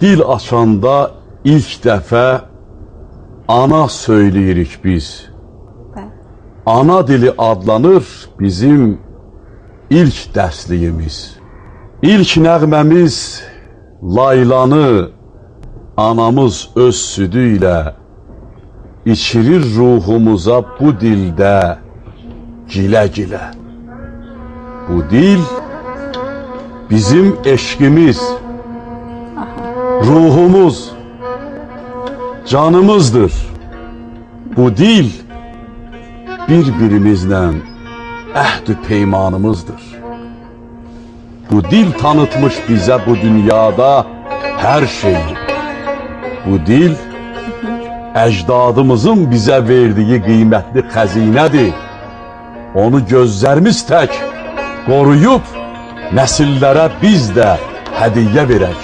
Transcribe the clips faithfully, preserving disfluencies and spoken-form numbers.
Dil açanda ilk dəfə ana söyləyirik biz. Ana dili adlanır bizim ilk dərsliyimiz. İlk nəğməmiz laylanı anamız öz südü ilə içirir ruhumuza bu dildə gilə-gilə. Bu dil bizim eşqimiz, ruhumuz, canımızdır. Bu dil bir-birimizlə əhd-ü peymanımızdır. Bu dil tanıtmış bizə bu dünyada hər şeyi. Bu dil əcdadımızın bizə verdiyi qiymətli xəzinədir. Onu gözlərimiz tək qoruyub nəsillərə biz də hədiyyə verək.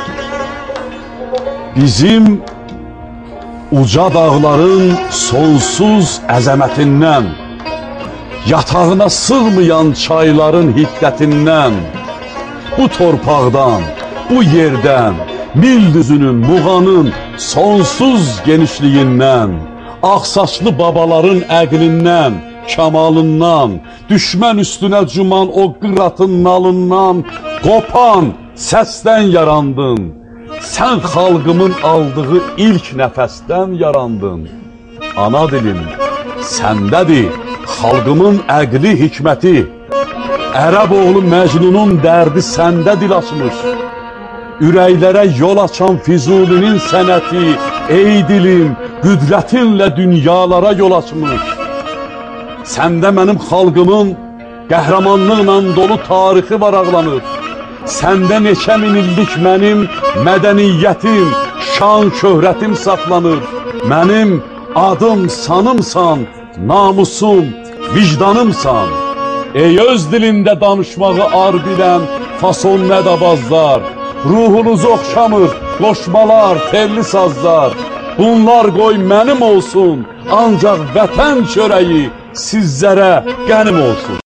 Bizim uca dağların sonsuz əzəmətindən, yatağına sığmayan çayların hiddətindən, bu torpaqdan, bu yerdən, mil düzünün, muğanın sonsuz genişliyindən, ağsaçlı babaların əqlindən, kəmalından, düşmən üstünə cuman o qıratın nalından, qopan səsdən yarandın. Sən xalqımın aldığı ilk nəfəsdən yarandın. Ana dilim səndədir, xalqımın əqli, hikməti. Ərəb oğlu Məcnunun dərdi səndə dil açmış. Ürəklərə yol açan Füzulinin sənəti, ey dilim, qüdrətinlə dünyalara yol açmış. Səndə mənim xalqımın qəhrəmanlıqla dolu tarixi varaqlanır. Səndə neçə min illik mənim mədəniyyətim, şan, şöhrətim saxlanır. Mənim adım sanımsan, namusum, vicdanımsan. Ey öz dilində danışmağı ar bilən fason nədabazlar, ruhunuzu oxşamır qoşmalar, telli sazlar. Bunlar qoy mənim olsun, ancaq vətən çörəyi sizlərə qənim olsun.